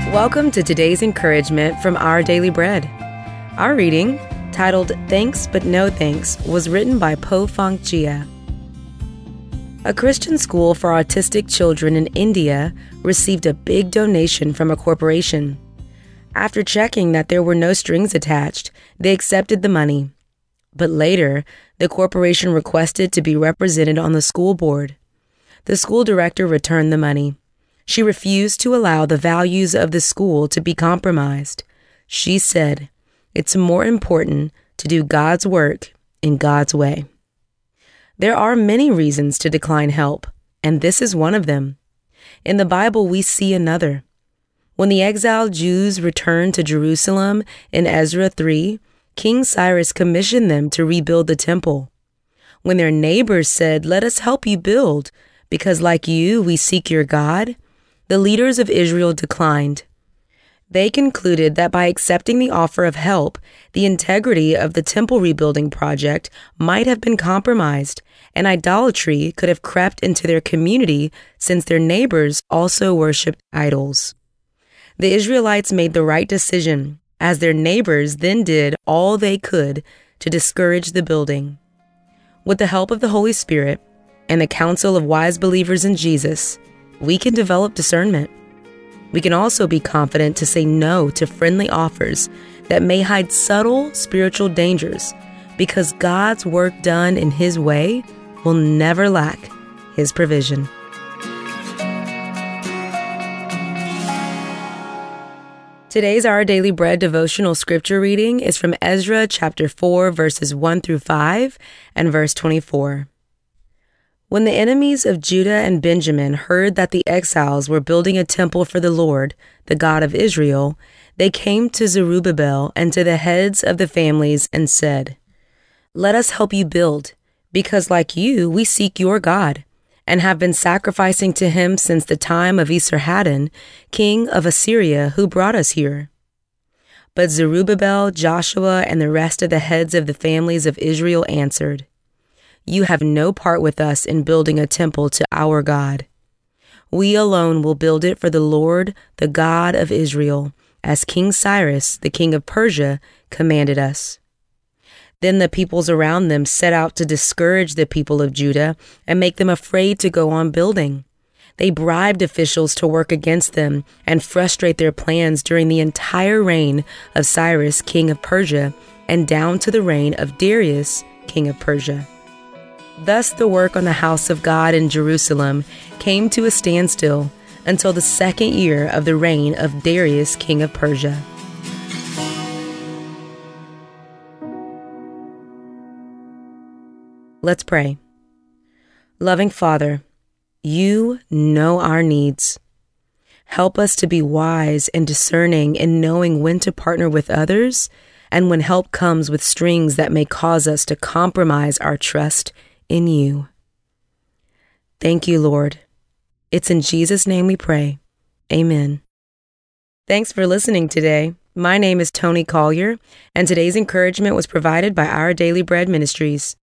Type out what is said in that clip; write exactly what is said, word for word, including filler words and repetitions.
Welcome to today's encouragement from Our Daily Bread. Our reading, titled Thanks But No Thanks, was written by Po Fang Jia. A Christian school for autistic children in India received a big donation from a corporation. After checking that there were no strings attached, they accepted the money. But later, the corporation requested to be represented on the school board. The school director returned the money. She refused to allow the values of the school to be compromised. She said, "It's more important to do God's work in God's way." There are many reasons to decline help, and this is one of them. In the Bible, we see another. When the exiled Jews returned to Jerusalem in Ezra three, King Cyrus commissioned them to rebuild the temple. When their neighbors said, "Let us help you build, because like you, we seek your God," the leaders of Israel declined. They concluded that by accepting the offer of help, the integrity of the temple rebuilding project might have been compromised, and idolatry could have crept into their community since their neighbors also worshipped idols. The Israelites made the right decision, as their neighbors then did all they could to discourage the building. With the help of the Holy Spirit and the counsel of wise believers in Jesus, we can develop discernment. We can also be confident to say no to friendly offers that may hide subtle spiritual dangers, because God's work done in His way will never lack His provision. Today's Our Daily Bread devotional scripture reading is from Ezra chapter four, verses one through five and verse twenty-four. When the enemies of Judah and Benjamin heard that the exiles were building a temple for the Lord, the God of Israel, they came to Zerubbabel and to the heads of the families and said, "Let us help you build, because like you, we seek your God, and have been sacrificing to him since the time of Esarhaddon, king of Assyria, who brought us here." But Zerubbabel, Joshua, and the rest of the heads of the families of Israel answered, "You have no part with us in building a temple to our God. We alone will build it for the Lord, the God of Israel, as King Cyrus, the king of Persia, commanded us." Then the peoples around them set out to discourage the people of Judah and make them afraid to go on building. They bribed officials to work against them and frustrate their plans during the entire reign of Cyrus, king of Persia, and down to the reign of Darius, king of Persia. Thus the work on the house of God in Jerusalem came to a standstill until the second year of the reign of Darius, king of Persia. Let's pray. Loving Father, you know our needs. Help us to be wise and discerning in knowing when to partner with others and when help comes with strings that may cause us to compromise our trust in you. Thank you, Lord. It's in Jesus' name we pray. Amen. Thanks for listening today. My name is Tony Collier, and today's encouragement was provided by Our Daily Bread Ministries.